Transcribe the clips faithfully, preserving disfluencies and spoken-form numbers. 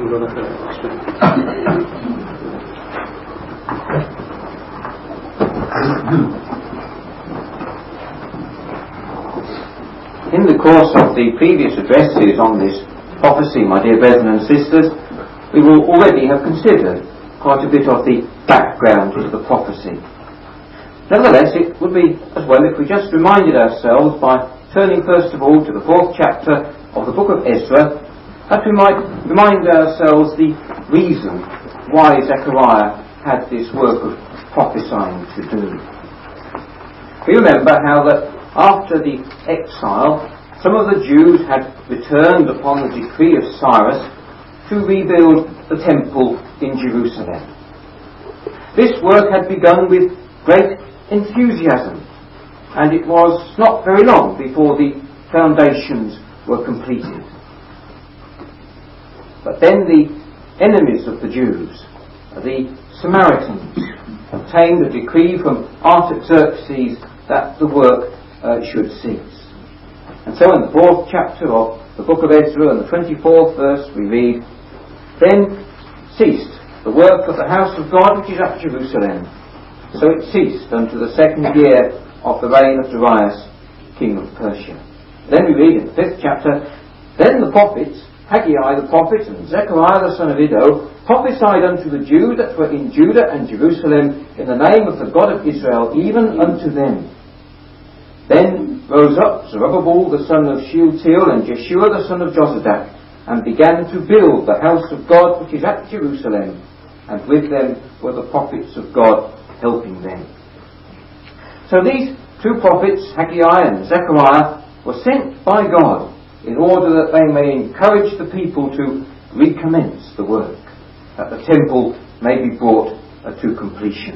In the course of the previous addresses on this prophecy, my dear brethren and sisters, we will already have considered quite a bit of the background to the prophecy. Nevertheless, it would be as well if we just reminded ourselves by turning first of all to the fourth chapter of the book of Ezra, that we might remind ourselves the reason why Zechariah had this work of prophesying to do. We remember how that after the exile, some of the Jews had returned upon the decree of Cyrus to rebuild the temple in Jerusalem. This work had begun with great enthusiasm, and it was not very long before the foundations were completed. But then the enemies of the Jews, the Samaritans, obtained a decree from Artaxerxes that the work uh, should cease. And so in the fourth chapter of the book of Ezra and the twenty-fourth verse we read, "Then ceased the work of the house of God which is at Jerusalem. So it ceased unto the second year of the reign of Darius, king of Persia." Then we read in the fifth chapter, "Then the prophets, Haggai the prophet and Zechariah the son of Iddo, prophesied unto the Jews that were in Judah and Jerusalem in the name of the God of Israel, even unto them. Then rose up Zerubbabel the son of Shealtiel and Jeshua the son of Jozadak, and began to build the house of God which is at Jerusalem, and with them were the prophets of God helping them." So these two prophets, Haggai and Zechariah, were sent by God in order that they may encourage the people to recommence the work, that the temple may be brought uh, to completion.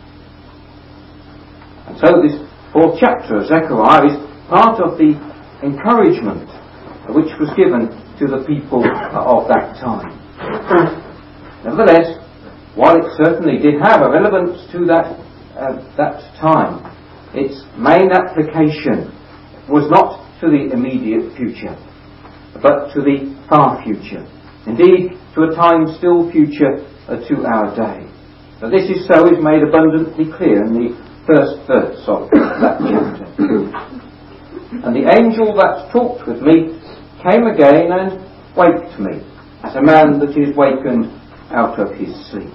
And so this fourth chapter of Zechariah is part of the encouragement which was given to the people of that time. Nevertheless, while it certainly did have a relevance to that uh, that time, its main application was not to the immediate future, but to the far future. Indeed, to a time still future uh, to our day. Now, this is so is made abundantly clear in the first verse of that chapter. "And the angel that talked with me came again and waked me, as a man that is wakened out of his sleep."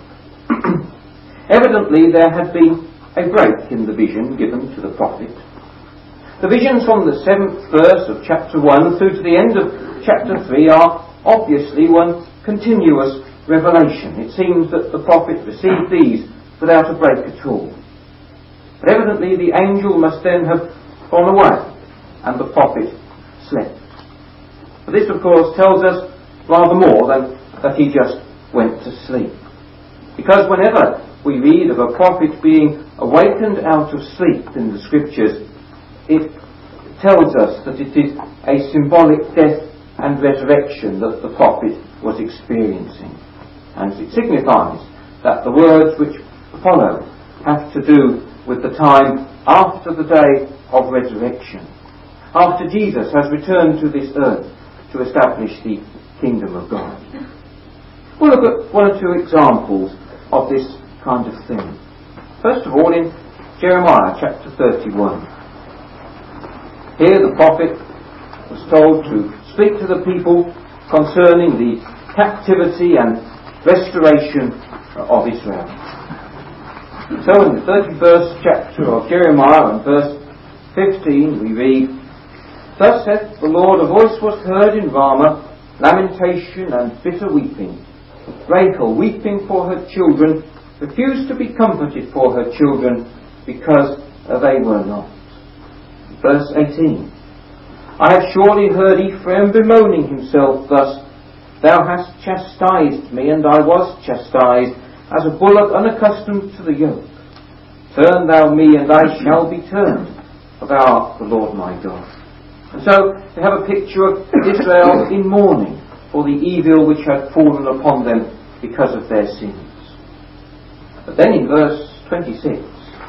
Evidently there had been a break in the vision given to the prophet. The visions from the seventh verse of chapter one through to the end of chapter three are obviously one continuous revelation. It seems that the prophet received these without a break at all. But evidently the angel must then have gone away and the prophet slept. But this of course tells us rather more than that he just went to sleep. Because whenever we read of a prophet being awakened out of sleep in the scriptures, it tells us that it is a symbolic death and resurrection that the prophet was experiencing. And it signifies that the words which follow have to do with the time after the day of resurrection, after Jesus has returned to this earth to establish the kingdom of God. We'll look at one or two examples of this kind of thing. First of all, in Jeremiah chapter thirty-one. Here the prophet was told to speak to the people concerning the captivity and restoration of Israel. So in the thirty-first chapter of Jeremiah and verse fifteen we read, "Thus saith the Lord, a voice was heard in Ramah, lamentation and bitter weeping. Rachel, weeping for her children, refused to be comforted for her children, because they were not." Verse eighteen, "I have surely heard Ephraim bemoaning himself thus, Thou hast chastised me, and I was chastised, as a bullock unaccustomed to the yoke. Turn thou me, and I shall be turned, for thou art the Lord my God." And so we have a picture of Israel in mourning for the evil which had fallen upon them because of their sins. But then in verse twenty-six,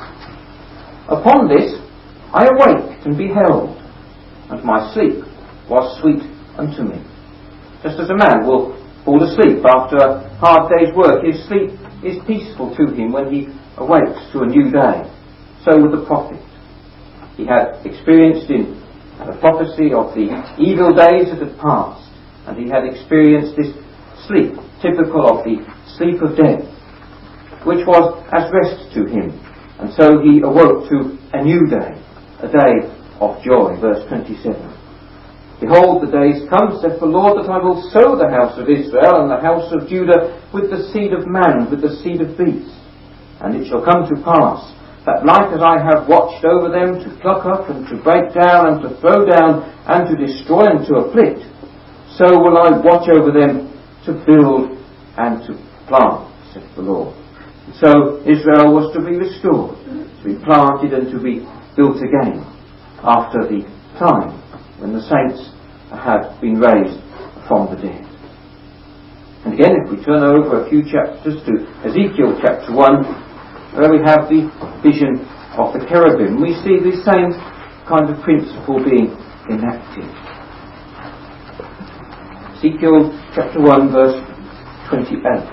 "Upon this I awaked and beheld, and my sleep was sweet unto me." Just as a man will fall asleep after a hard day's work. His sleep is peaceful to him when he awakes to a new day. So with the prophet. He had experienced in the prophecy of the evil days that had passed, and he had experienced this sleep, typical of the sleep of death, which was as rest to him. And so he awoke to a new day, a day of joy. Verse twenty-seven. Behold, the days come, saith the Lord, that I will sow the house of Israel and the house of Judah with the seed of man, with the seed of beast. And it shall come to pass, that like as I have watched over them to pluck up and to break down and to throw down and to destroy and to afflict, so will I watch over them to build and to plant, saith the Lord. And so Israel was to be restored, to be planted and to be built again after the time when the saints had been raised from the dead. And again, if we turn over a few chapters to Ezekiel chapter one, where we have the vision of the cherubim, we see the same kind of principle being enacted. Ezekiel chapter one, verse twenty-eight.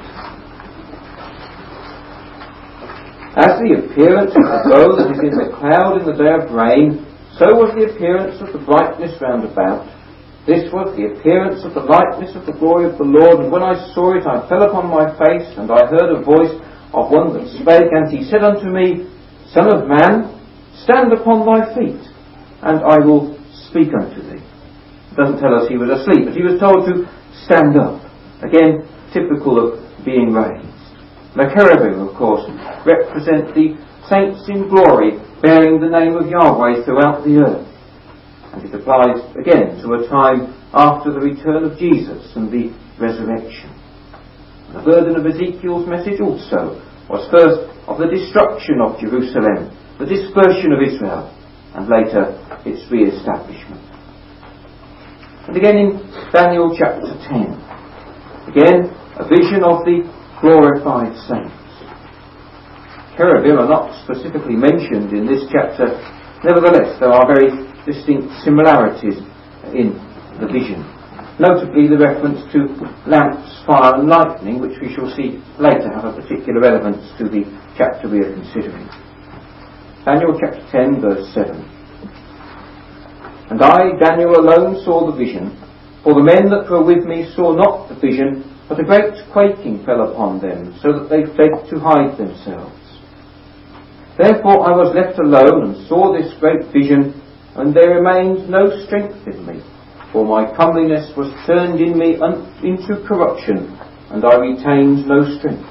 As the appearance of the bow that is in the cloud in the day of rain, so was the appearance of the brightness round about. This was the appearance of the likeness of the glory of the Lord. And when I saw it, I fell upon my face, and I heard a voice of one that spake, and he said unto me, Son of man, stand upon thy feet, and I will speak unto thee. It doesn't tell us he was asleep, but he was told to stand up. Again, typical of being raised. The cherubim, of course, represent the saints in glory, bearing the name of Yahweh throughout the earth. And it applies again to a time after the return of Jesus and the resurrection. The burden of Ezekiel's message also was first of the destruction of Jerusalem, the dispersion of Israel, and later its re-establishment. And again in Daniel chapter ten, again a vision of the glorified saints. Cherubim are not specifically mentioned in this chapter. Nevertheless, there are very distinct similarities in the vision. Notably the reference to lamps, fire and lightning, which we shall see later have a particular relevance to the chapter we are considering. Daniel chapter ten, verse seven. And I, Daniel, alone saw the vision, for the men that were with me saw not the vision, but a great quaking fell upon them, so that they fled to hide themselves. Therefore I was left alone and saw this great vision, and there remained no strength in me, for my comeliness was turned in me un- into corruption, and I retained no strength.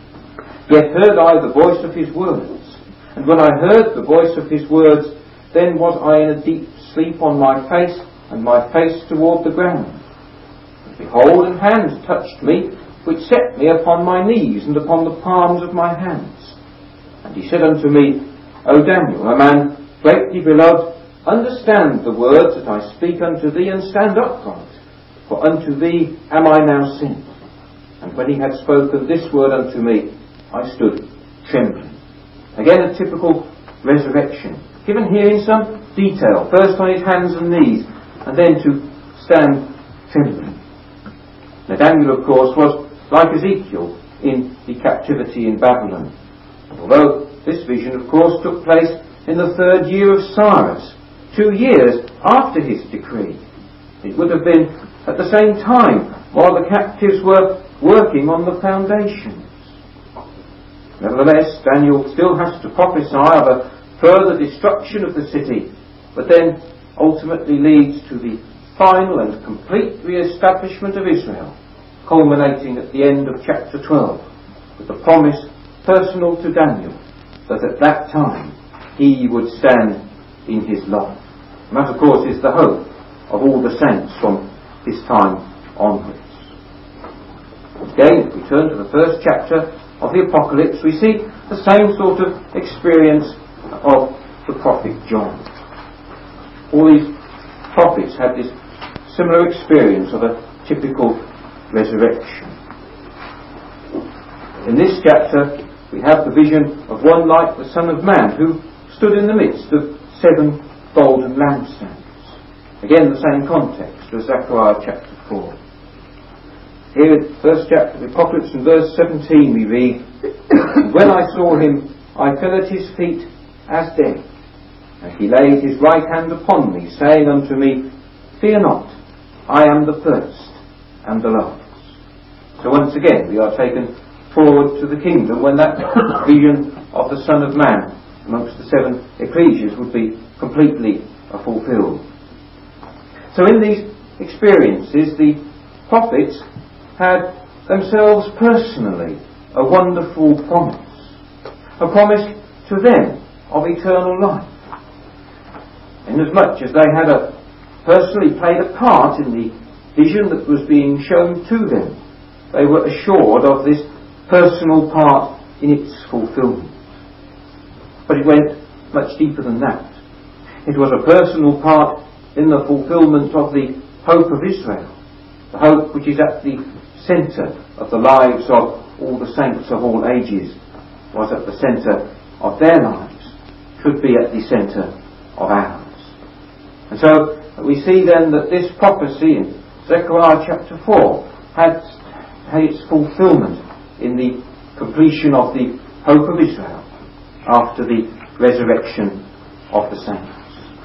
Yet heard I the voice of his words, and when I heard the voice of his words, then was I in a deep sleep on my face, and my face toward the ground. And behold, an hand touched me, which set me upon my knees and upon the palms of my hands. And he said unto me, O Daniel, a man greatly beloved, understand the words that I speak unto thee, and stand upright, for unto thee am I now sent. And when he had spoken this word unto me, I stood trembling. Again a typical resurrection, given here in some detail, first on his hands and knees, and then to stand trembling. Now Daniel, of course, was like Ezekiel in the captivity in Babylon. Although this vision, of course, took place in the third year of Cyrus, two years after his decree. It would have been at the same time while the captives were working on the foundations. Nevertheless, Daniel still has to prophesy of a further destruction of the city, but then ultimately leads to the final and complete re-establishment of Israel, culminating at the end of chapter twelve, with the promise personal to Daniel, that at that time he would stand in his love. And that, of course, is the hope of all the saints from this time onwards. Again, if we turn to the first chapter of the Apocalypse, we see the same sort of experience of the prophet John. All these prophets had this similar experience of a typical resurrection. In this chapter, we have the vision of one like the Son of Man, who stood in the midst of seven golden lampstands. Again, the same context as Zechariah chapter four. Here in the first chapter of the Apocalypse, in verse seventeen, we read, "When I saw him, I fell at his feet as dead. And he laid his right hand upon me, saying unto me, Fear not, I am the first and the last." So once again we are taken forward to the kingdom when that vision of the Son of Man amongst the seven ecclesias would be completely fulfilled. So in these experiences the prophets had themselves personally a wonderful promise, a promise to them of eternal life. Inasmuch as they had a, personally played a part in the vision that was being shown to them, they were assured of this personal part in its fulfilment. But it went much deeper than that. It was a personal part in the fulfilment of the hope of Israel, the hope which is at the centre of the lives of all the saints of all ages, was at the centre of their lives, should be at the centre of ours. And so we see then that this prophecy in Zechariah chapter four had, had its fulfilment in the completion of the hope of Israel after the resurrection of the saints.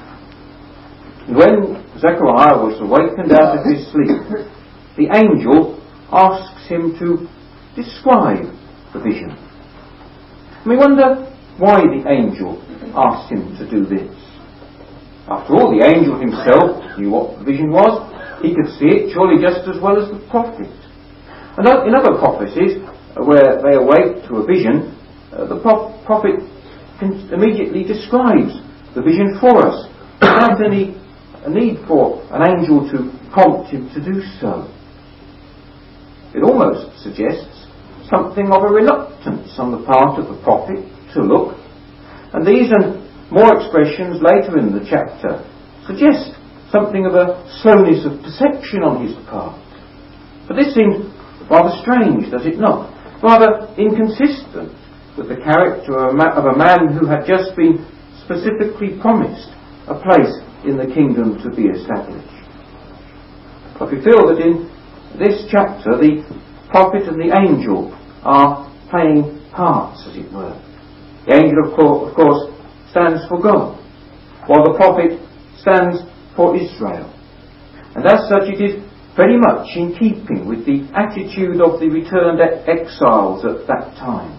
And when Zechariah was awakened out of his sleep, the angel asks him to describe the vision. And we wonder why the angel asked him to do this. After all, the angel himself knew what the vision was. He could see it surely just as well as the prophet. And in other prophecies, where they awake to a vision, uh, the prophet immediately describes the vision for us, without any need for an angel to prompt him to do so. It almost suggests something of a reluctance on the part of the prophet to look. And these and more expressions later in the chapter suggest something of a slowness of perception on his part. But this seems rather strange, does it not? Rather inconsistent with the character of a, ma- of a man who had just been specifically promised a place in the kingdom to be established. But we feel that in this chapter the prophet and the angel are playing parts, as it were. The angel, of course, of course stands for God, while the prophet stands for Israel. And as such it is very much in keeping with the attitude of the returned exiles at that time.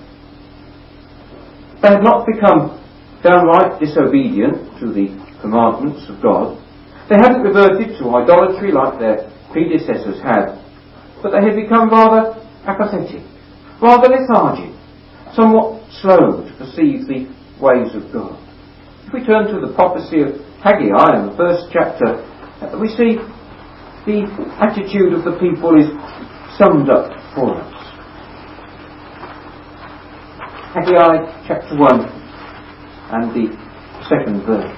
They had not become downright disobedient to the commandments of God. They hadn't reverted to idolatry like their predecessors had, but they had become rather apathetic, rather lethargic, somewhat slow to perceive the ways of God. If we turn to the prophecy of Haggai in the first chapter, we see the attitude of the people is summed up for us. Haggai chapter one and the second verse.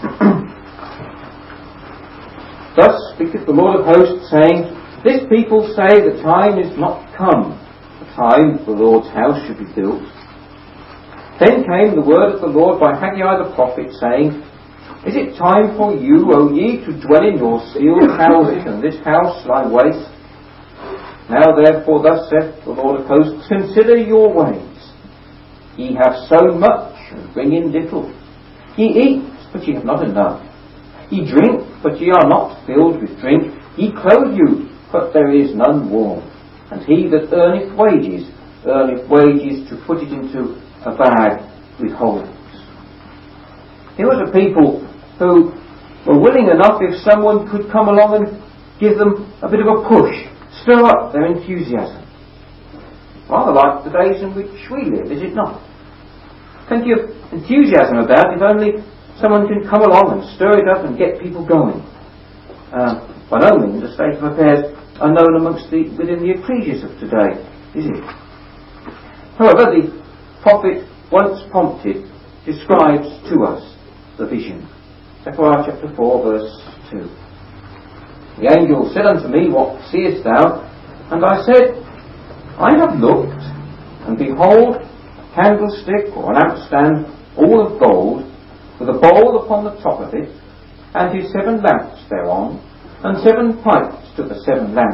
Thus speaketh the Lord of hosts, saying, This people say the time is not come, the time the Lord's house should be built. Then came the word of the Lord by Haggai the prophet, saying, Is it time for you, O ye, to dwell in your sealed houses, and this house lie waste? Now therefore thus saith the Lord of hosts, Consider your ways. Ye have sown much, and bring in little. Ye eat, but ye have not enough. Ye drink, but ye are not filled with drink. Ye clothe you, but there is none warm. And he that earneth wages, earneth wages to put it into a bag with holes. Here was a people who were willing enough if someone could come along and give them a bit of a push, stir up their enthusiasm. Rather like the days in which we live, is it not? Plenty of enthusiasm about if only someone can come along and stir it up and get people going. Uh, by no means the state of affairs are known amongst the, within the ecclesias of today, is it? However, the prophet, once prompted, describes to us the vision. Zechariah chapter four, verse two. The angel said unto me, What seest thou? And I said, I have looked, and behold, a candlestick or a lampstand, all of gold, with a bowl upon the top of it, and his seven lamps thereon, and seven pipes to the seven lamps,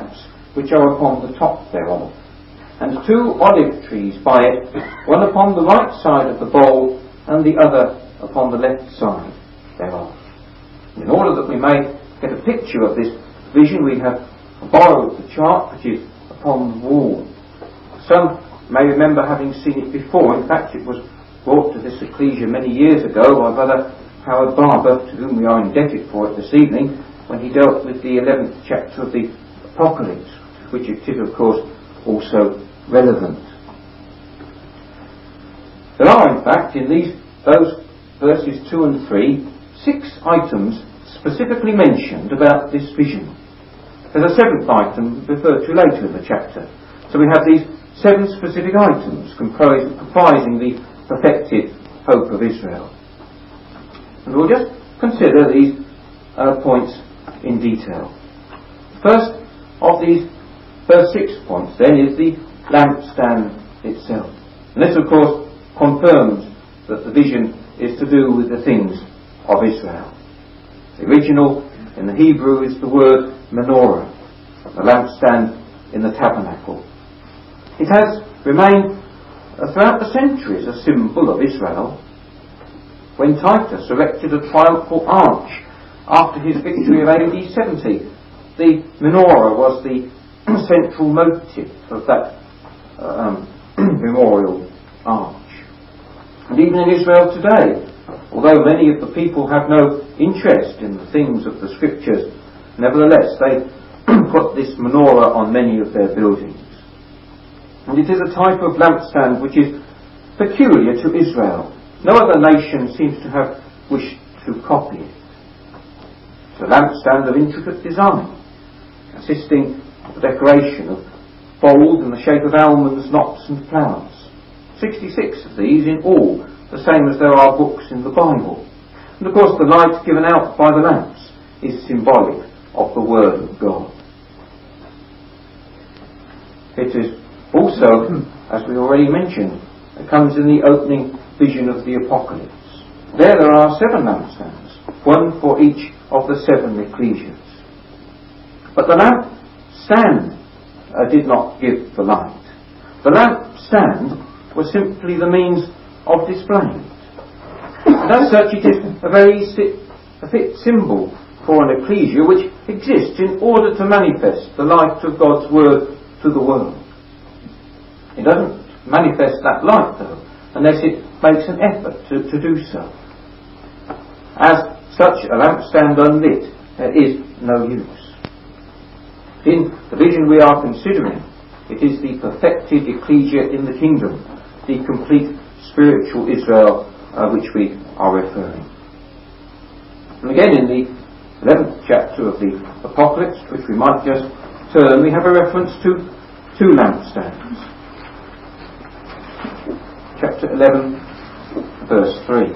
which are upon the top thereof, and two olive trees by it, one upon the right side of the bowl, and the other upon the left side thereof. In order that we may get a picture of this vision, we have borrowed the chart which is upon the wall. Some may remember having seen it before. In fact, it was brought to this ecclesia many years ago by Brother Howard Barber, to whom we are indebted for it this evening, when he dealt with the eleventh chapter of the Apocalypse, which it is, of course, also relevant. There are, in fact, in these those verses two and three, six items specifically mentioned about this vision. There's a seventh item referred to later in the chapter. So we have these seven specific items comprising, comprising the perfected hope of Israel. And we'll just consider these uh, points in detail. First of these first six points then is the lampstand itself. And this, of course, confirms that the vision is to do with the things of Israel. The original in the Hebrew is the word menorah, the lampstand in the tabernacle. It has remained uh, throughout the centuries a symbol of Israel. When Titus erected a triumphal arch after his victory of A D seventy, the menorah was the central motive of that um, memorial arch. And even in Israel today, although many of the people have no interest in the things of the Scriptures, nevertheless they put this menorah on many of their buildings. And it is a type of lampstand which is peculiar to Israel. No other nation seems to have wished to copy it. It's a lampstand of intricate design, consisting of a decoration of bowls in the shape of almonds, knots and flowers. sixty-six of these in all, the same as there are books in the Bible. And of course the light given out by the lamps is symbolic of the Word of God. It is also, as we already mentioned, it comes in the opening vision of the Apocalypse. There there are seven lampstands, one for each of the seven ecclesias. But the lampstand uh, did not give the light. The lampstand was simply the means of displaying it. And as such, it is a very a fit symbol for an ecclesia which exists in order to manifest the light of God's Word to the world. It doesn't manifest that light, though, unless it makes an effort to, to do so. As such, a lampstand unlit uh, is no use. In the vision we are considering, it is the perfected ecclesia in the kingdom, the complete spiritual Israel uh, which we are referring. And again in the eleventh chapter of the Apocalypse, which we might just turn, we have a reference to two lampstands. Chapter eleven, verse three.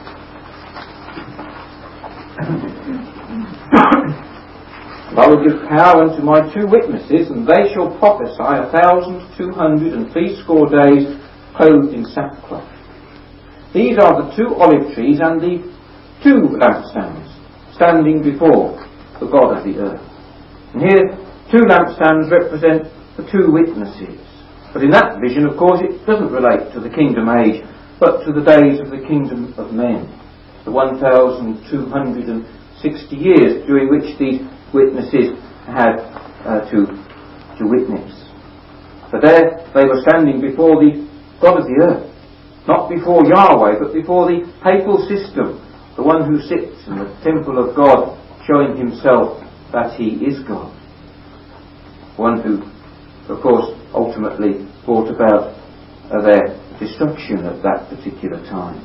I will give power unto my two witnesses, and they shall prophesy a thousand two hundred and threescore days, clothed in sackcloth. These are the two olive trees and the two lampstands standing before the God of the earth. And here, two lampstands represent the two witnesses. But in that vision, of course, it doesn't relate to the kingdom age, but to the days of the kingdom of men, the one thousand two hundred sixty years during which these witnesses had uh, to, to witness. For there they were standing before the God of the earth, not before Yahweh, but before the papal system, the one who sits in the temple of God, showing himself that he is God. One who, of course, ultimately brought about uh, their destruction at that particular time.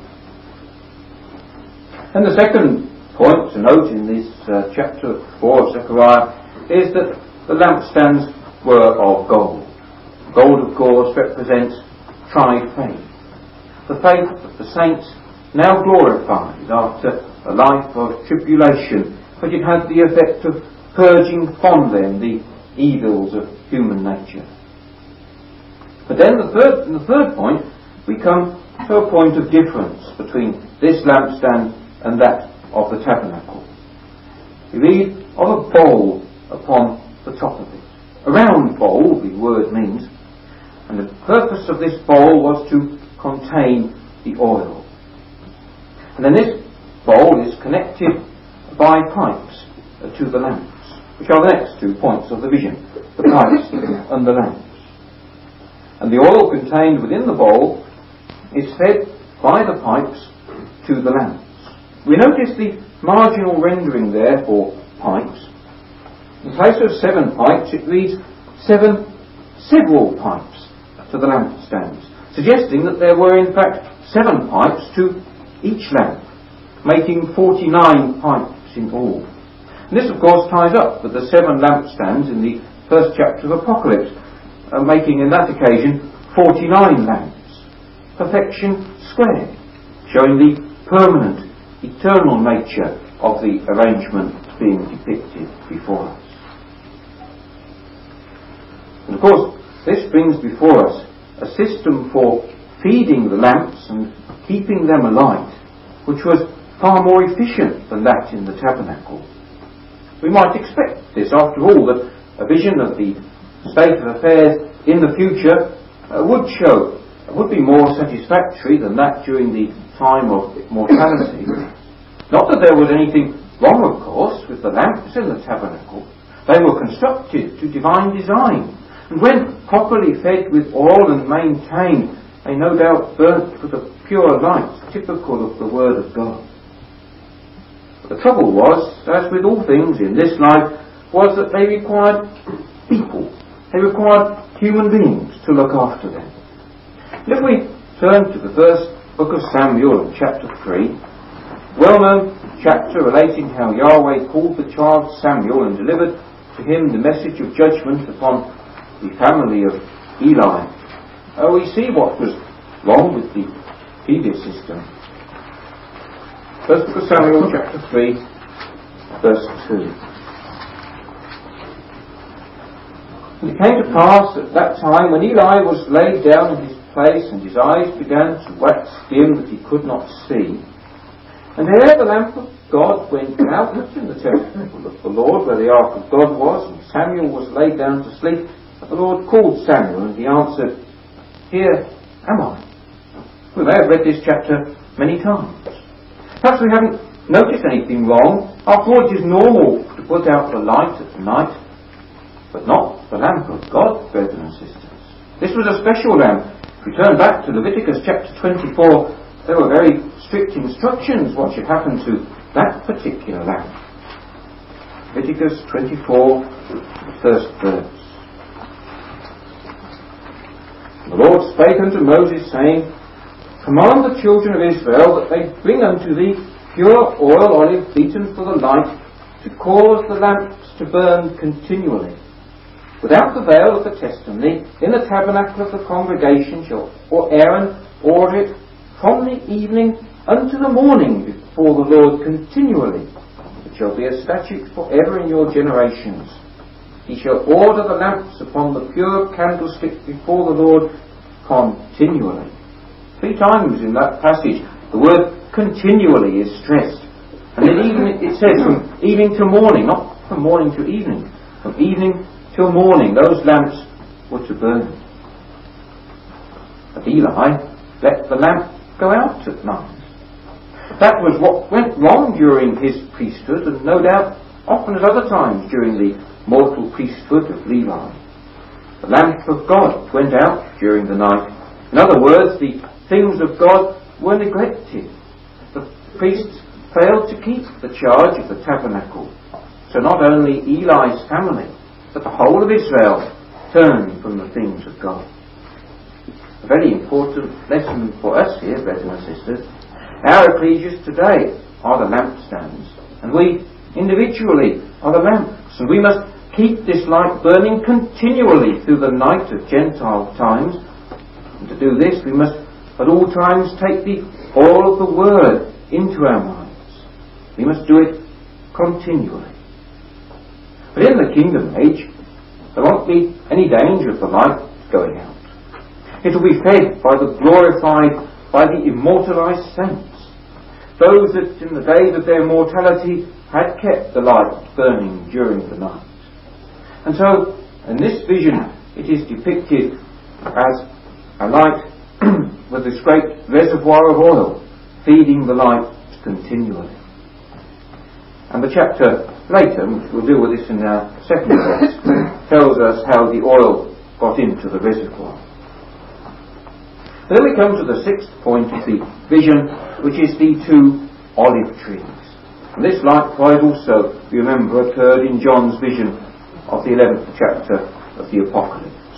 And the second point to note in this uh, chapter four of Zechariah is that the lampstands were of gold. Gold, of course, represents tried faith. The faith of the saints, now glorified after a life of tribulation, but it had the effect of purging from them the evils of human nature. But then the third, in the third point, we come to a point of difference between this lampstand and that of the tabernacle. We read of a bowl upon the top of it. a round bowl, the word means, and the purpose of this bowl was to contain the oil. And then this bowl is connected by pipes uh, to the lamps, which are the next two points of the vision, the pipes and the lamps. And the oil contained within the bowl is fed by the pipes to the lamps. We notice the marginal rendering there for pipes. In place of seven pipes, it reads seven several pipes to the lampstands, suggesting that there were in fact seven pipes to each lamp, making forty-nine pipes in all. And this, of course, ties up with the seven lampstands in the first chapter of Apocalypse, uh, making in that occasion forty-nine lamps. Perfection squared, showing the permanent, eternal nature of the arrangement being depicted before us. And of course, this brings before us a system for feeding the lamps and keeping them alight, which was far more efficient than that in the tabernacle. We might expect this, after all, that a vision of the state of affairs in the future uh, would show, would be more satisfactory than that during the time of mortality. Not that there was anything wrong, of course, with the lamps in the tabernacle. They were constructed to divine design, and when properly fed with oil and maintained, they no doubt burnt with a pure light typical of the Word of God. But the trouble was, as with all things in this life, was that they required people. They required human beings to look after them. And if we turn to the first book of Samuel, chapter three, well-known chapter relating how Yahweh called the child Samuel and delivered to him the message of judgment upon the family of Eli, uh, we see what was wrong with the previous system. First book of Samuel, chapter three, verse two. And it came to pass at that time, when Eli was laid down in his place, and his eyes began to wax dim that he could not see, and there the lamp of God went out in the tabernacle of the Lord, where the ark of God was, and Samuel was laid down to sleep. And the Lord called Samuel, and he answered, "Here am I." We may have read this chapter many times. Perhaps we haven't noticed anything wrong. After all, it is normal to put out the light at night, but not the lamp of God, brethren and sisters. This was a special lamp. If we turn back to Leviticus chapter twenty-four, there were very strict instructions what should happen to that particular lamp. Leviticus twenty-four, the first verse. The Lord spake unto Moses, saying, Command the children of Israel that they bring unto thee pure oil, olive beaten for the light, to cause the lamps to burn continually. Without the veil of the testimony, in the tabernacle of the congregation shall Aaron order it from the evening unto the morning before the Lord continually. It shall be a statute for ever in your generations. He shall order the lamps upon the pure candlestick before the Lord continually. Three times in that passage the word continually is stressed. And then even it says from evening to morning, not from morning to evening, from evening till morning those lamps were to burn. But Eli let the lamp go out at night. That was what went wrong during his priesthood, and no doubt often at other times during the mortal priesthood of Levi. The lamp of God went out during the night. In other words, the things of God were neglected. The priests failed to keep the charge of the tabernacle. So not only Eli's family, but the whole of Israel turned from the things of God. A very important lesson for us here, brethren and sisters. Our ecclesias today are the lampstands, and we individually are the lamps, and we must keep this light burning continually through the night of Gentile times. And to do this, we must at all times take the oil of the Word into our minds. We must do it continually. But in the kingdom age, there won't be any danger of the light going out. It will be fed by the glorified, by the immortalized saints, those that in the days of their mortality had kept the light burning during the night. And so In this vision, it is depicted as a light with this great reservoir of oil feeding the light continually. And the chapter later, which we'll deal with this in our second verse, tells us how the oil got into the reservoir. And then we come to the sixth point of the vision, which is the two olive trees. And this likewise also, you remember, occurred in John's vision of the eleventh chapter of the Apocalypse.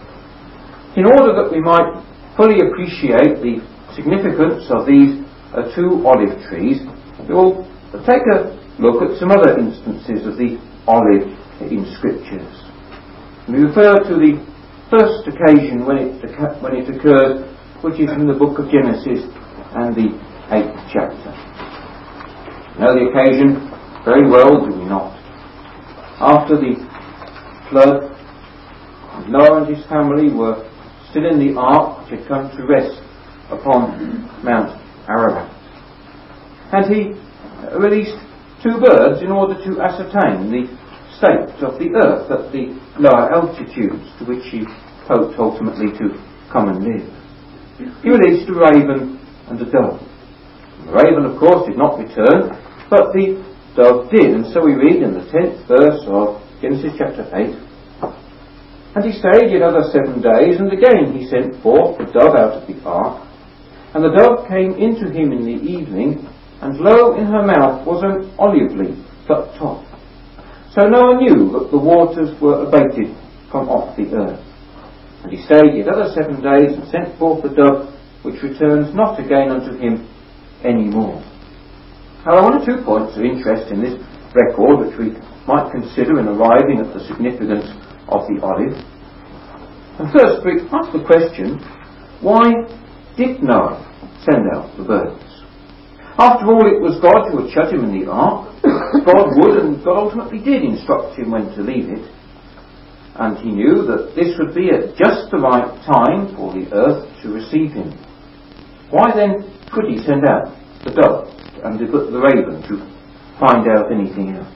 In order that we might fully appreciate the significance of these uh, two olive trees, we will take a look at some other instances of the olive in Scriptures. We refer to the first occasion when it, when it occurred, which is in the book of Genesis and the eighth chapter. You know the occasion very well, do we not? After the flood, Noah and his family were still in the ark which had come to rest upon Mount Ararat. And he released two birds in order to ascertain the state of the earth at the lower altitudes to which he hoped ultimately to come and live. He released a raven and a dove. The raven, of course, did not return, but the dove did, and so we read in the tenth verse of Genesis chapter eight, "And he stayed yet other seven days, and again he sent forth the dove out of the ark. And the dove came into him in the evening, and lo, in her mouth was an olive leaf plucked off. So Noah knew that the waters were abated from off the earth. And he stayed yet other seven days, and sent forth the dove, which returns not again unto him any more." Now, one or two points of interest in this record which we might consider in arriving at the significance of the olive. And first, we ask the question, why did Noah send out the birds? After all, it was God who had shut him in the ark. God would, and God ultimately did, instruct him when to leave it. And he knew that this would be at just the right time for the earth to receive him. Why then could he send out the dove and the, the raven to find out anything else?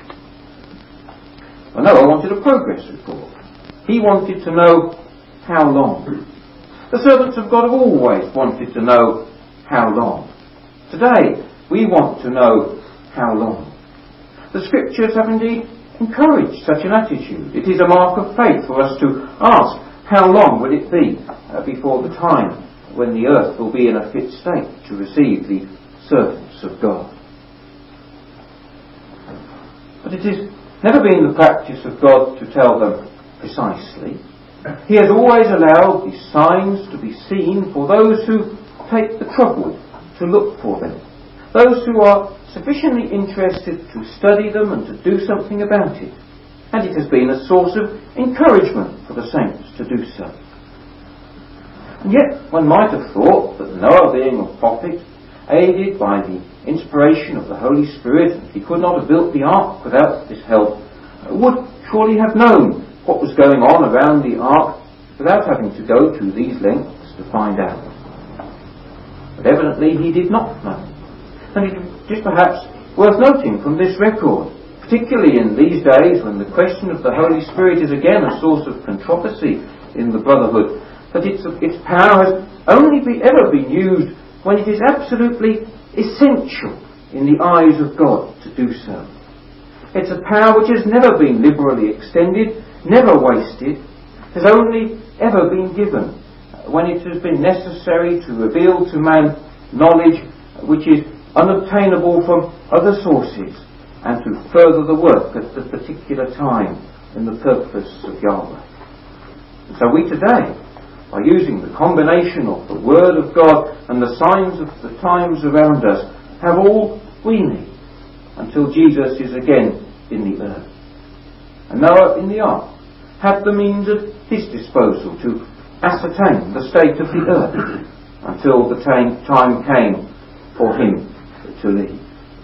Well, Noah wanted a progress report. He wanted to know how long. The servants of God have always wanted to know how long. Today, we want to know how long. The Scriptures have indeed encouraged such an attitude. It is a mark of faith for us to ask, how long will it be uh, before the time when the earth will be in a fit state to receive the servants of God? But it has never been the practice of God to tell them precisely. He has always allowed the signs to be seen for those who take the trouble to look for them, those who are sufficiently interested to study them and to do something about it. And it has been a source of encouragement for the saints to do so. And yet one might have thought that Noah, being a prophet, aided by the inspiration of the Holy Spirit, he could not have built the ark without this help, would surely have known what was going on around the ark without having to go to these lengths to find out. But evidently he did not know. And it is perhaps worth noting from this record, particularly in these days when the question of the Holy Spirit is again a source of controversy in the brotherhood, that its, its power has only be, ever been used when it is absolutely essential in the eyes of God to do so. It's a power which has never been liberally extended, never wasted, has only ever been given when it has been necessary to reveal to man knowledge which is unobtainable from other sources, and to further the work at the particular time in the purpose of Yahweh. And so we today, by using the combination of the Word of God and the signs of the times around us, have all we need until Jesus is again in the earth. And Noah in the ark had the means at his disposal to ascertain the state of the earth until the time came for him to leave.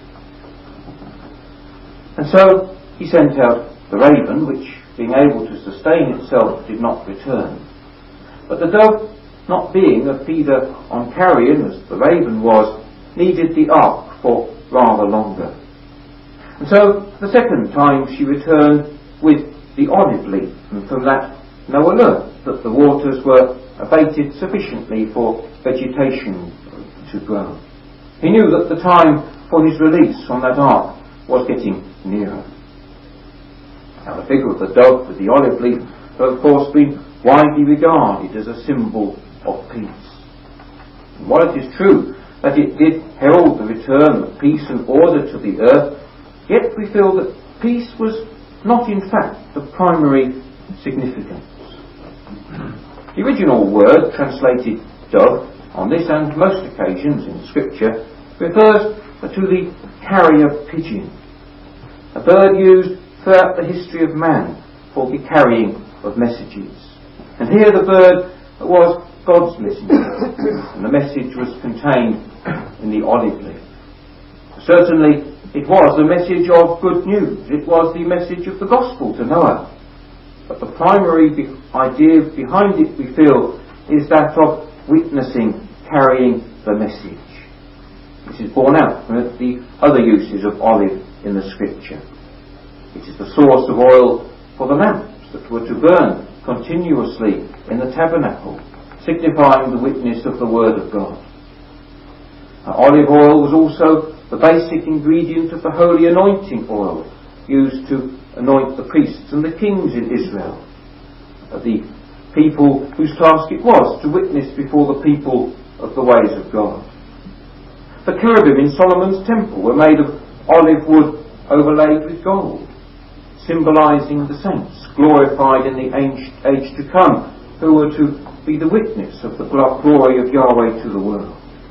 And so he sent out the raven, which, being able to sustain itself, did not return. But the dove, not being a feeder on carrion as the raven was, needed the ark for rather longer. And so the second time she returned with the olive leaf, and from that Noah learnt that the waters were abated sufficiently for vegetation to grow. He knew that the time for his release from that ark was getting nearer. Now the figure of the dove with the olive leaf had of course been widely regarded as a symbol of peace. And while it is true that it did herald the return of peace and order to the earth, yet we feel that peace was not in fact the primary significance. The original word translated dove on this and most occasions in Scripture refers to the carrier pigeon, a bird used throughout the history of man for the carrying of messages. And here the bird was God's messenger, and the message was contained in the olive leaf. Certainly it was the message of good news. It was the message of the gospel to Noah. But the primary be- idea behind it, we feel, is that of witnessing, carrying the message. This is borne out from the other uses of olive in the Scripture. It is the source of oil for the lamps that were to burn continuously in the tabernacle, signifying the witness of the Word of God. Now, olive oil was also the basic ingredient of the holy anointing oil used to anoint the priests and the kings in Israel, the people whose task it was to witness before the people of the ways of God. The cherubim in Solomon's temple were made of olive wood overlaid with gold, symbolising the saints glorified in the age to come, who were to be the witness of the glory of Yahweh to the world.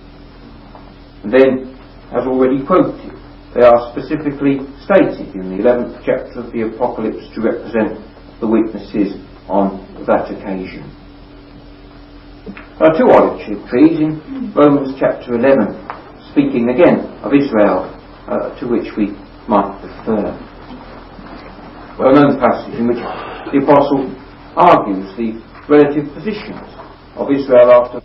And then, as already quoted, they are specifically stated in the eleventh chapter of the Apocalypse to represent the witnesses on that occasion. There are two olive trees in Romans chapter eleven, speaking again of Israel, uh, to which we might refer. Well known passage in which the Apostle argues the relative positions of Israel after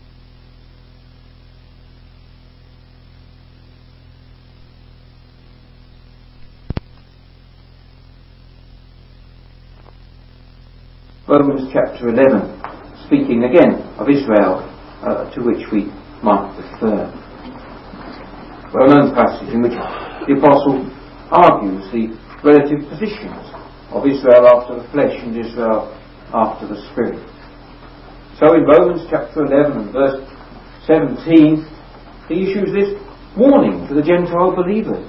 Romans chapter eleven, speaking again of Israel, uh, to which we might refer. Well known passage in which the Apostle argues the relative positions of Israel after the flesh and Israel after the Spirit. So in Romans chapter eleven and verse seventeen, he issues this warning to the Gentile believers.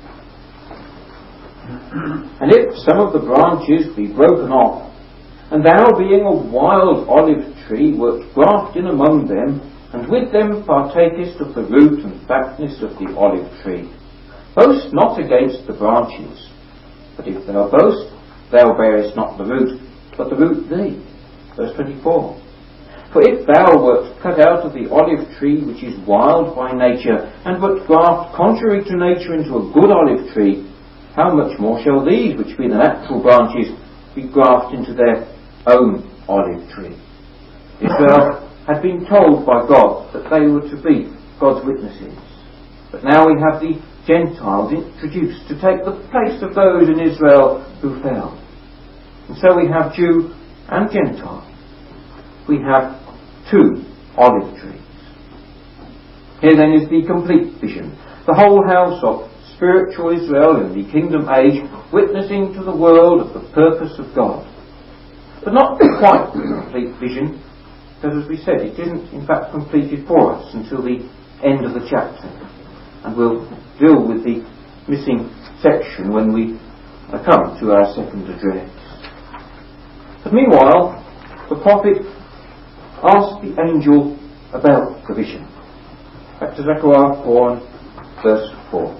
And if some of the branches be broken off, and thou being a wild olive tree wert grafted in among them, and with them partakest of the root and fatness of the olive tree, boast not against the branches. But if thou boast, thou bearest not the root, but the root thee. Verse twenty-four. For if thou wert cut out of the olive tree which is wild by nature, and wert graft contrary to nature into a good olive tree, how much more shall these, which be the natural branches, be grafted into their own olive tree? Israel had been told by God that they were to be God's witnesses. But now we have the Gentiles introduced to take the place of those in Israel who fell. And so we have Jew and Gentile. We have two olive trees. Here then is the complete vision. The whole house of spiritual Israel in the kingdom age, witnessing to the world of the purpose of God. But not quite the complete vision, because as we said, it isn't in fact completed for us until the end of the chapter. And we'll deal with the missing section when we come to our second address. But meanwhile, the prophet asked the angel about the vision. Back to Zechariah four, verse four.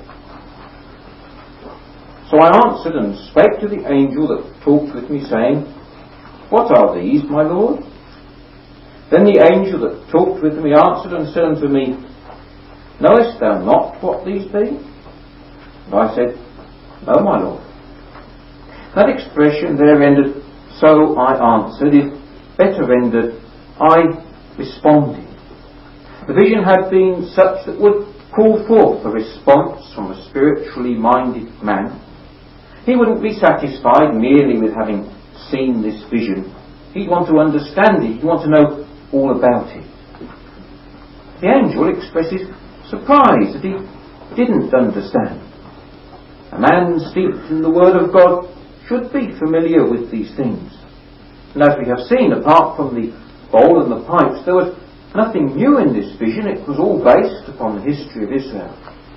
So I answered and spake to the angel that talked with me, saying, What are these, my Lord? Then the angel that talked with me answered and said unto me, Knowest thou not what these be? And I said, No, my Lord. That expression there rendered, so I answered, is better rendered, I responded. The vision had been such that would call forth a response from a spiritually minded man. He wouldn't be satisfied merely with having seen this vision, he'd want to understand it, he'd want to know all about it. The angel expresses surprise that he didn't understand. A man steeped in the Word of God should be familiar with these things. And as we have seen, apart from the bowl and the pipes, there was nothing new in this vision. It was all based upon the history of Israel.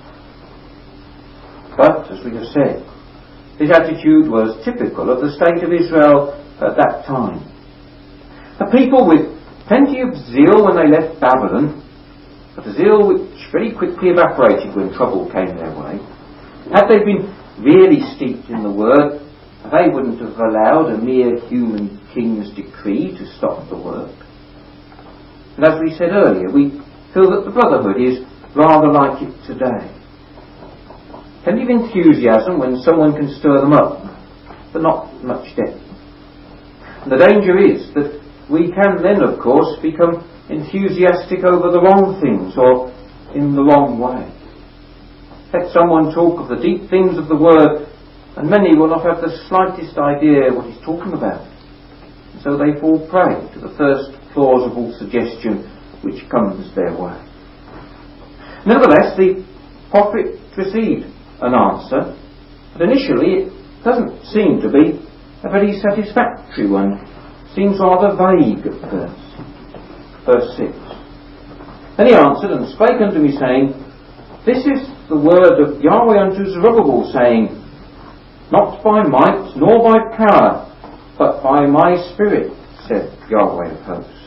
But, as we have said, his attitude was typical of the state of Israel at that time. A people with plenty of zeal when they left Babylon, but a zeal which very quickly evaporated when trouble came their way. Had they been really steeped in the Word, they wouldn't have allowed a mere human king's decree to stop the work. And as we said earlier, we feel that the Brotherhood is rather like it today. Plenty of enthusiasm when someone can stir them up, but not much depth. And the danger is that we can then, of course, become enthusiastic over the wrong things or in the wrong way. Let someone talk of the deep things of the Word, and many will not have the slightest idea what he's talking about. And so they fall prey to the first plausible suggestion which comes their way. Nevertheless, the prophet received an answer, but initially it doesn't seem to be a very satisfactory one. It seems rather vague at first. Verse six. Then he answered and spake unto me, saying, This is the word of Yahweh unto Zerubbabel, saying, Not by might nor by power, but by my Spirit, saith Yahweh of hosts.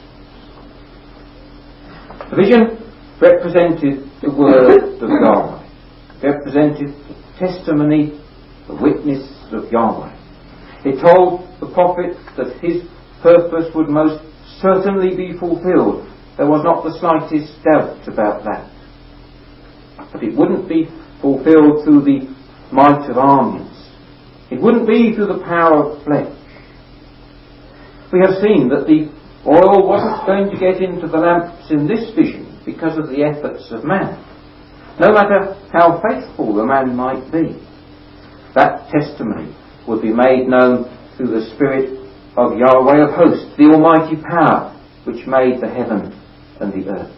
The vision represented the word of Yahweh, represented the testimony, the witness of Yahweh. It told the prophet that his purpose would most certainly be fulfilled. There was not the slightest doubt about that. But it wouldn't be fulfilled through the might of armies. It wouldn't be through the power of flesh. We have seen that the oil wasn't going to get into the lamps in this vision because of the efforts of man. No matter how faithful the man might be, that testimony would be made known through the Spirit of Yahweh of hosts, the almighty power which made the heaven and the earth.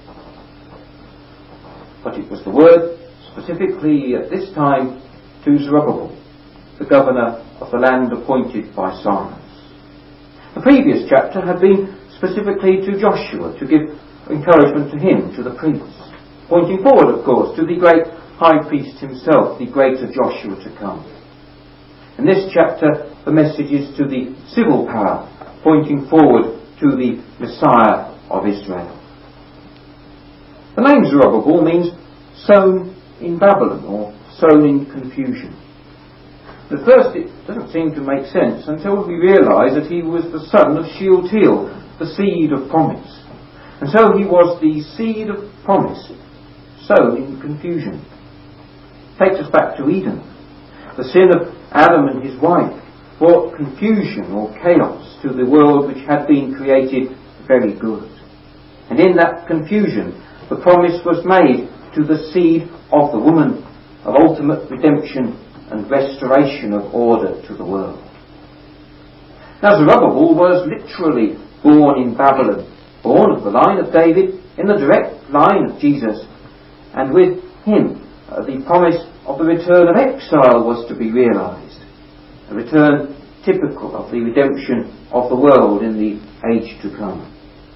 But it was the word specifically at this time to Zerubbabel, the governor of the land appointed by Cyrus. The previous chapter had been specifically to Joshua, to give encouragement to him, to the priests, pointing forward, of course, to the great high priest himself, the greater Joshua to come. In this chapter, the message is to the civil power, pointing forward to the Messiah of Israel. The name Zerubbabel means sown in Babylon, or sown in confusion. At first it doesn't seem to make sense until we realise that he was the son of Shealtiel, the seed of promise. And so he was the seed of promise, sown in confusion. Takes us back to Eden. The sin of Adam and his wife brought confusion or chaos to the world which had been created very good. And in that confusion, the promise was made to the seed of the woman of ultimate redemption and restoration of order to the world. Now Zerubbabel was literally born in Babylon, born of the line of David, in the direct line of Jesus, and with him uh, the promise of the return of exile was to be realised, a return typical of the redemption of the world in the age to come.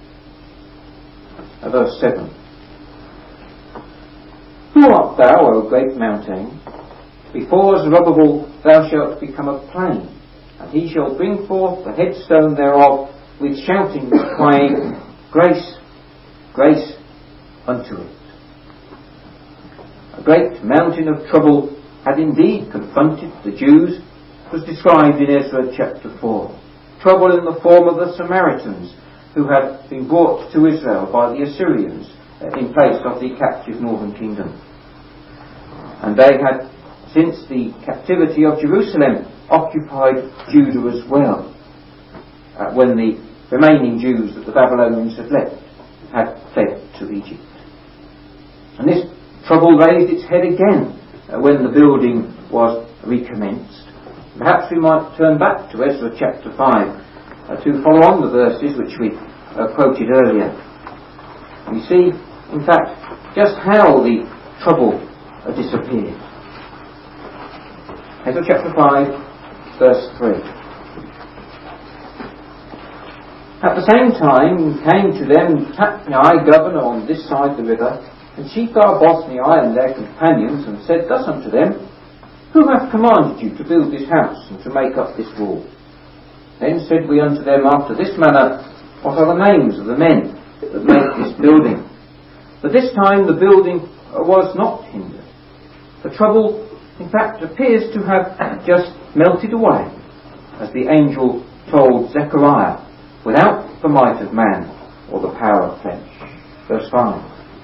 Uh, verse seven. Who art thou, O great mountain? Before Zerubbabel thou shalt become a plain, and he shall bring forth the headstone thereof with shouting, crying, Grace, grace unto it. A great mountain of trouble had indeed confronted the Jews. It was described in Ezra chapter four. Trouble in the form of the Samaritans who had been brought to Israel by the Assyrians in place of the captive northern kingdom. And they had, since the captivity of Jerusalem, occupied Judah as well, uh, when the remaining Jews that the Babylonians had left had fled to Egypt. And this trouble raised its head again uh, when the building was recommenced. Perhaps we might turn back to Ezra chapter five uh, to follow on the verses which we uh, quoted earlier. We see, in fact, just how the trouble uh, disappeared. Ezra chapter five, verse three. At the same time came to them Tatnai, governor on this side the river, and Shethar-boznai and their companions, and said thus unto them, Who hath commanded you to build this house, and to make up this wall? Then said we unto them after this manner, What are the names of the men that made this building? But this time the building was not hindered. The trouble, in fact, appears to have just melted away, as the angel told Zechariah, without the might of man or the power of flesh. Verse five.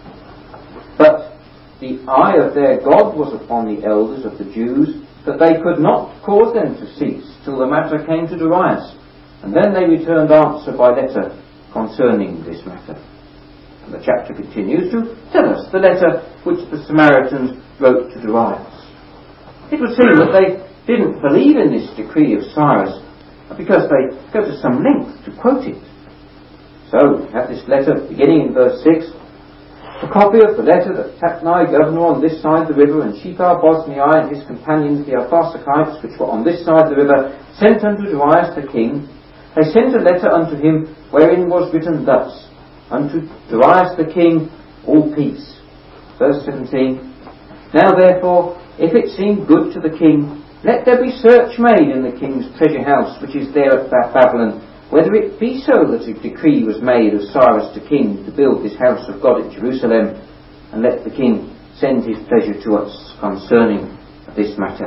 But the eye of their God was upon the elders of the Jews, that they could not cause them to cease till the matter came to Darius. And then they returned answer by letter concerning this matter. And the chapter continues to tell us the letter which the Samaritans wrote to Darius. It would seem that they didn't believe in this decree of Cyrus, because they go to some length to quote it. So, we have this letter beginning in verse six. A copy of the letter that Tatnai, governor on this side the river, and Shethar-boznai and his companions, the Apharsachites, which were on this side the river, sent unto Darius the king. They sent a letter unto him, wherein was written thus, Unto Darius the king, all peace. Verse seventeen. Now therefore, if it seem good to the king, let there be search made in the king's treasure house, which is there at Babylon, whether it be so that a decree was made of Cyrus the king to build this house of God at Jerusalem, and let the king send his pleasure to us concerning this matter.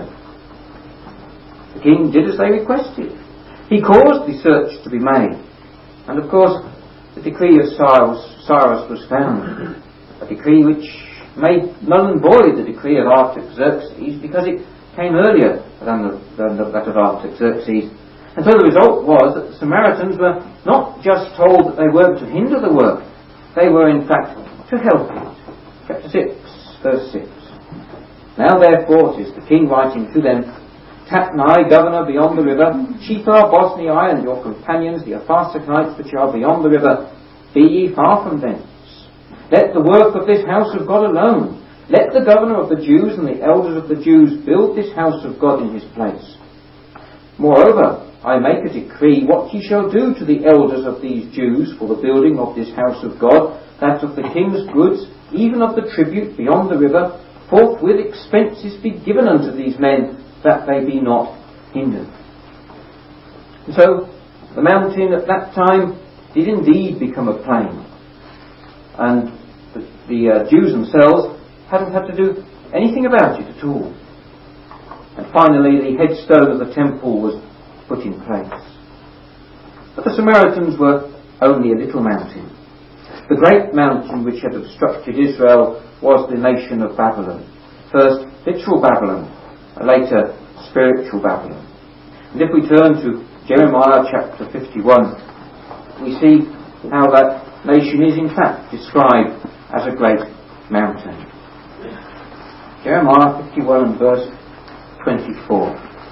The king did as they requested. He caused the search to be made, and of course the decree of Cyrus, Cyrus was found, a decree which made null and void the decree of Artaxerxes, because it came earlier than, the, than the, that of Artaxerxes. And so the result was that the Samaritans were not just told that they weren't to hinder the work, they were in fact to help it. Chapter six, verse six. Now therefore, it is the king writing to them, Tatnai, governor beyond the river, Shethar-boznai and your companions, the Apharsachites which are beyond the river, be ye far from thence. Let the work of this house of God alone. Let the governor of the Jews and the elders of the Jews build this house of God in his place. Moreover, I make a decree what ye shall do to the elders of these Jews for the building of this house of God, that of the king's goods, even of the tribute beyond the river, forthwith expenses be given unto these men, that they be not hindered. And so, the mountain at that time did indeed become a plain. And the, the uh, Jews themselves hadn't had to do anything about it at all. And finally the headstone of the temple was put in place. But the Samaritans were only a little mountain. The great mountain which had obstructed Israel was the nation of Babylon. First literal Babylon, later spiritual Babylon. And if we turn to Jeremiah chapter fifty-one, we see how that nation is in fact described as a great mountain. Jeremiah fifty-one and verse twenty-four.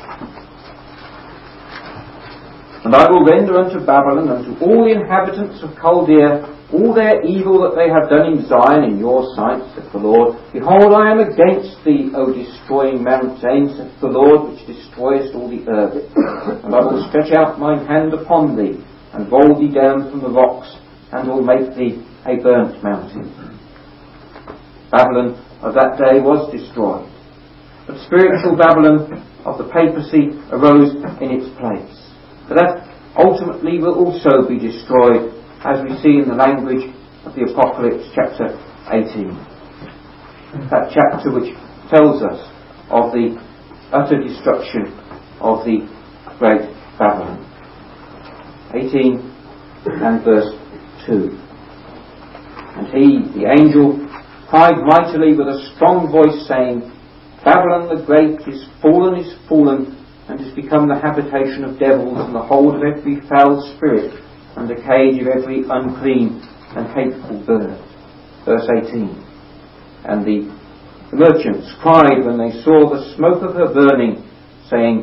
And I will render unto Babylon, unto all the inhabitants of Chaldea, all their evil that they have done in Zion in your sight, saith the Lord. Behold, I am against thee, O destroying mountain, saith the Lord, which destroyest all the earth. And I will stretch out mine hand upon thee, and roll thee down from the rocks, and will make thee a burnt mountain. Babylon of that day was destroyed, but spiritual Babylon of the papacy arose in its place. But that ultimately will also be destroyed, as we see in the language of the Apocalypse chapter eighteen. That chapter which tells us of the utter destruction of the great Babylon. eighteen and verse two. And he, the angel, cried mightily with a strong voice, saying, Babylon the great is fallen, is fallen, and is become the habitation of devils, and the hold of every foul spirit, and the cage of every unclean and hateful bird. Verse eighteen. And the, the merchants cried when they saw the smoke of her burning, saying,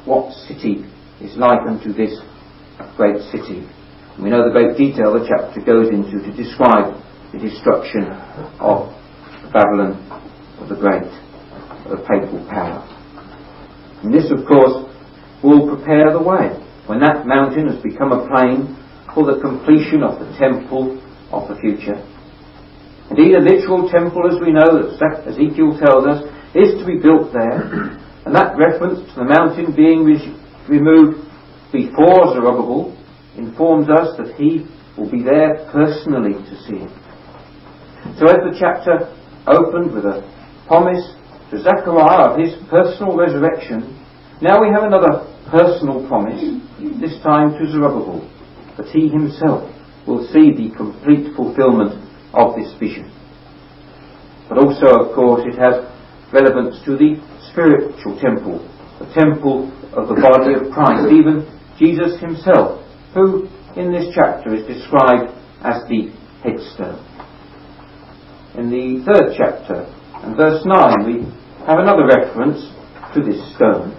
what city is like unto this great city. And we know the great detail the chapter goes into to describe the destruction of Babylon of the Great, of the papal power. And this, of course, will prepare the way when that mountain has become a plain for the completion of the temple of the future. Indeed, a literal temple, as we know, that Ezekiel tells us, is to be built there, and that reference to the mountain being re- removed before Zerubbabel informs us that he will be there personally to see it. So as the chapter opened with a promise to Zechariah of his personal resurrection, now we have another personal promise, this time to Zerubbabel, that he himself will see the complete fulfillment of this vision. But also, of course, it has relevance to the spiritual temple, the temple of the body of Christ, even Jesus himself, who in this chapter is described as the headstone. In the third chapter and verse nine we have another reference to this stone.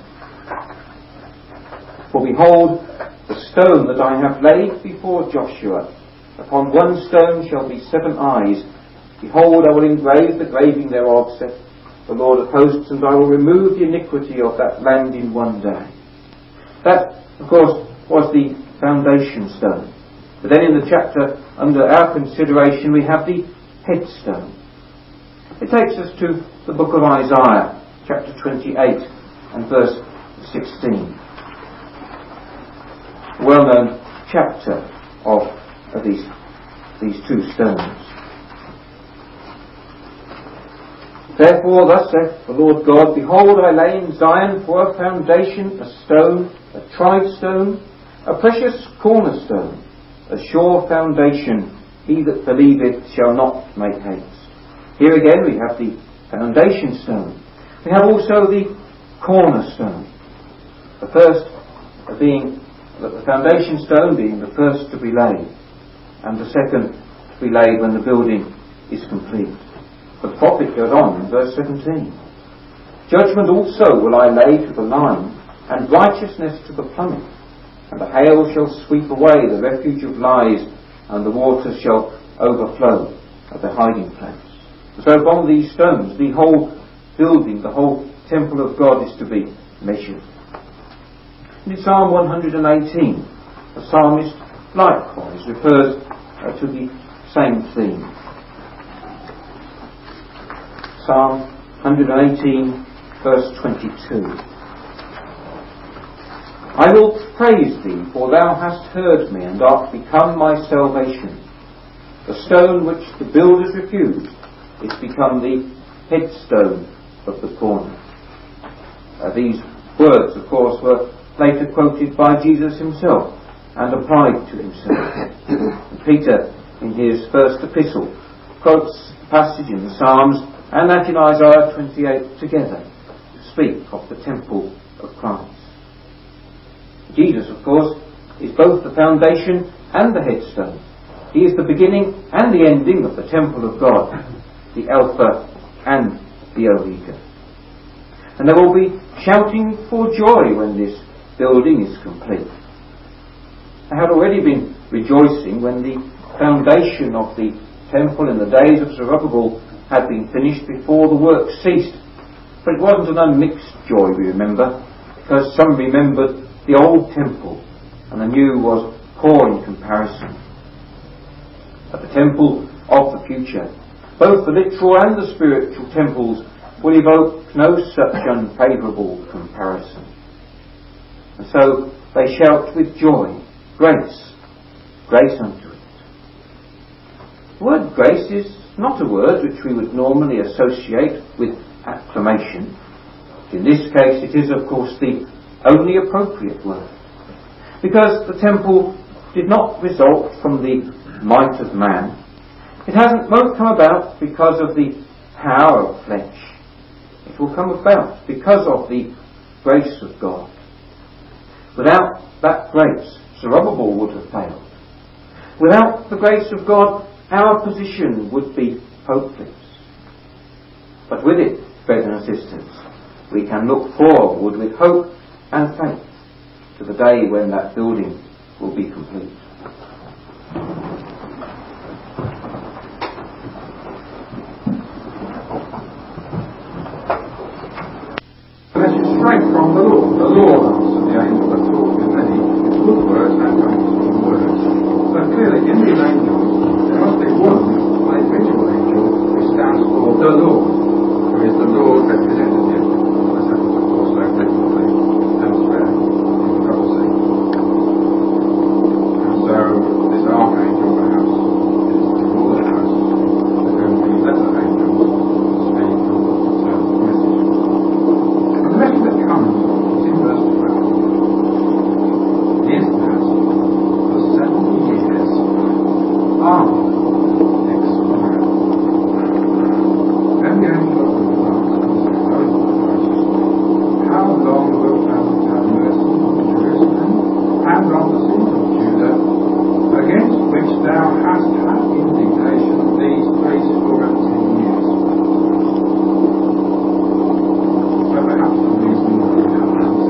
For behold, the stone that I have laid before Joshua, upon one stone shall be seven eyes. Behold, I will engrave the graving thereof, saith the Lord of hosts, and I will remove the iniquity of that land in one day. That, of course, was the foundation stone. But then in the chapter under our consideration we have the headstone. It takes us to the book of Isaiah, chapter twenty-eight and verse sixteen. A well-known chapter of, of these, these two stones. Therefore thus saith the Lord God, behold, I lay in Zion for a foundation a stone, a tried stone, a precious cornerstone, a sure foundation. He that believeth shall not make haste. Here again we have the foundation stone. We have also the cornerstone. The first being, the foundation stone being the first to be laid, and the second to be laid when the building is complete. The prophet goes on in verse seventeen. Judgment also will I lay to the line, and righteousness to the plummet. And the hail shall sweep away the refuge of lies, and the waters shall overflow at the hiding place. So upon these stones the whole building, the whole temple of God is to be measured. In Psalm one hundred eighteen, the psalmist likewise refers uh, to the same theme. Psalm one hundred eighteen, verse twenty-two. I will praise thee, for thou hast heard me, and art become my salvation. The stone which the builders refused is become the headstone of the corner. Uh, these words, of course, were later quoted by Jesus himself and applied to himself. And Peter, in his first epistle, quotes the passage in the Psalms and that in Isaiah twenty-eight together to speak of the temple of Christ. Jesus, of course, is both the foundation and the headstone. He is the beginning and the ending of the temple of God, the Alpha and the Omega. And there will be shouting for joy when this building is complete. There had already been rejoicing when the foundation of the temple in the days of Zerubbabel had been finished before the work ceased. But it wasn't an unmixed joy, we remember, because some remembered the old temple and the new was poor in comparison. But the temple of the future, both the literal and the spiritual temples, will evoke no such unfavourable comparison. And so they shout with joy, grace, grace unto it. The word grace is not a word which we would normally associate with acclamation. In this case it is, of course, the only appropriate word. Because the temple did not result from the might of man. It hasn't, won't come about because of the power of flesh. It will come about because of the grace of God. Without that grace, Zerubbabel would have failed. Without the grace of God, our position would be hopeless. But with it, brothers and sisters, we can look forward with hope and faith to the day when that building will be complete. Straight from the Lord. The Lord answered the angel that talked with me with good words and comforting words. So clearly in these angels there must be one, a visual angel, who stands for the Lord, who is the Lord representative, as happens of course so frequently elsewhere in the prophecy. And so this archangel perhaps is the ruler house to whom the lesser angels speak certain messages. The message that comes is in verse twelve. Is that the seventy years are expired. Then the angel of the Lord answered, how long wilt thou have mercy on Jerusalem and on the cities of Judah, against which thou hast had indignation these three score and ten years? So perhaps the reason why we have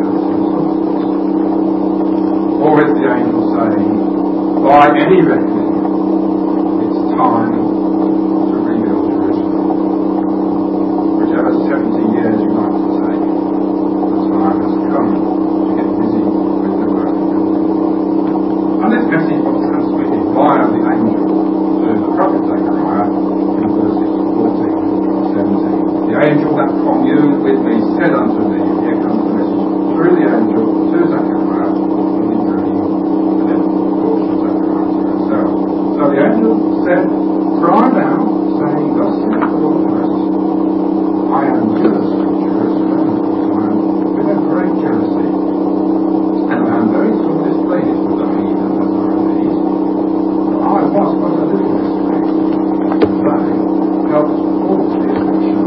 or is the angel saying, by any reckoning, it's time to rebuild Jerusalem? Whichever seventy years you like to take, the time has come to get busy with the work. And this message was transmitted via the angel to the prophet Zechariah in verses fourteen to seventeen. The angel that communed with me said unto me, here comes the message through the angel to Zechariah. So the angel said, cry thou, saying, thus saith the Lord of hosts, I am jealous for Jerusalem and Zion with a great jealousy, and I am very sore displeased with the heathen that are at ease. For I was but a little displeased, and they helped force the affliction.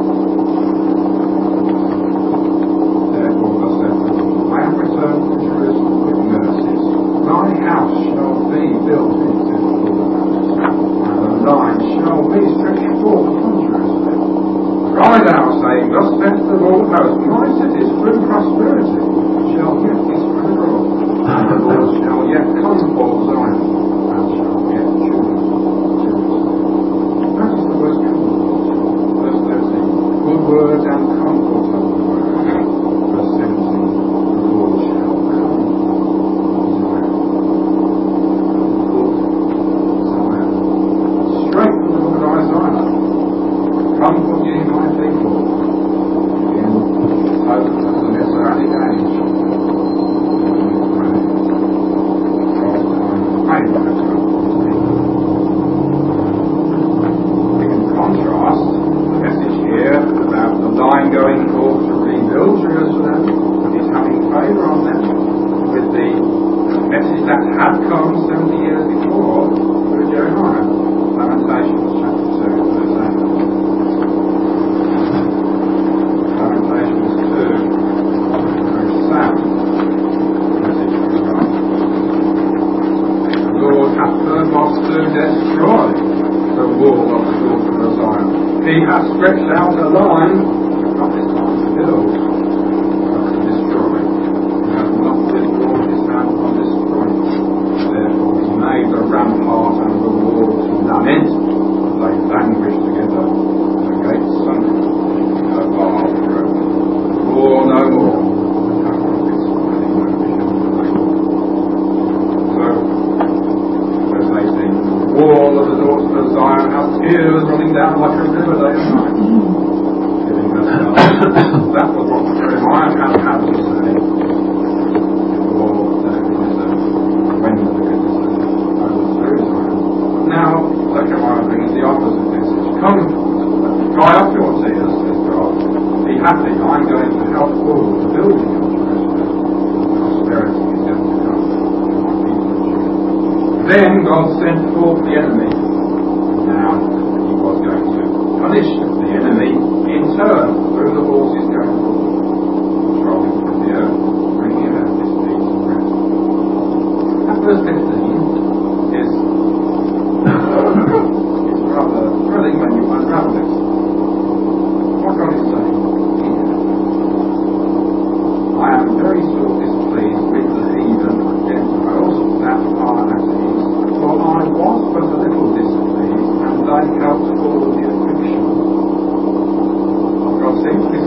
Therefore thus saith the Lord, I am returned to Jerusalem with mercies, my house shall be built into the line shall be stretched forth from Jerusalem. Cry thou, saying, thus saith the Lord of hosts, my cities through prosperity shall yet be spread abroad, and the Lord shall yet come for Zion, and shall yet choose Jerusalem. That is the word comfort. Verse thirteen, good words and comfort of the word. Verse seventeen, the Lord shall come. Comfort ye my people in hope of the Messianic age. We can contrast the message here about the line going forth to rebuild Jerusalem, is having favour on them, with the message that had come seventy years before through Jeremiah. Lamentations chapter two, verse eight. Lamentations two, very sad message from God. The Lord hath purposed to destroy the wall of the daughter of Zion. He hath stretched out a line, not this time to build, but to destroy. He hath not withdrawn his hand from destroying. Therefore he made the rampart and the wall to lament, and they languish together. The gates sunk, the bar broke. War no more. The prophets finding no vision of the Lord. So, verse eighteen, the wall of the daughter of Zion has tears running down like a river day and night. Giving her love. That was what Jeremiah had had to say before Nebuchadnezzar, when Nebuchadnezzar overthrew Zion. Now, Zechariah brings the opposite message. Come, dry up your tears, says God. Be happy, I'm going to help forward the building of Jerusalem. Prosperity is yet to come to my people in Judah. Then God sent forth the enemy. Now, he was going to punish the enemy in turn through the forces going forward, controlling from the earth, bringing about this peace and rest. At verse fifteen is it's rather thrilling when you unravel it. What God is saying here, I am very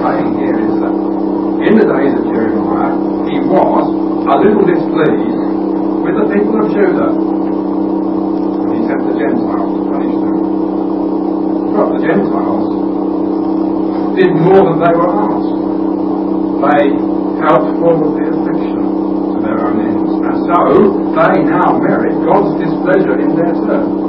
saying here is that in the days of Jeremiah, he was a little displeased with the people of Judah. And he sent the Gentiles to punish them. But the Gentiles did more than they were asked. They helped forward the affliction to their own ends. And so, they now merit God's displeasure in their turn.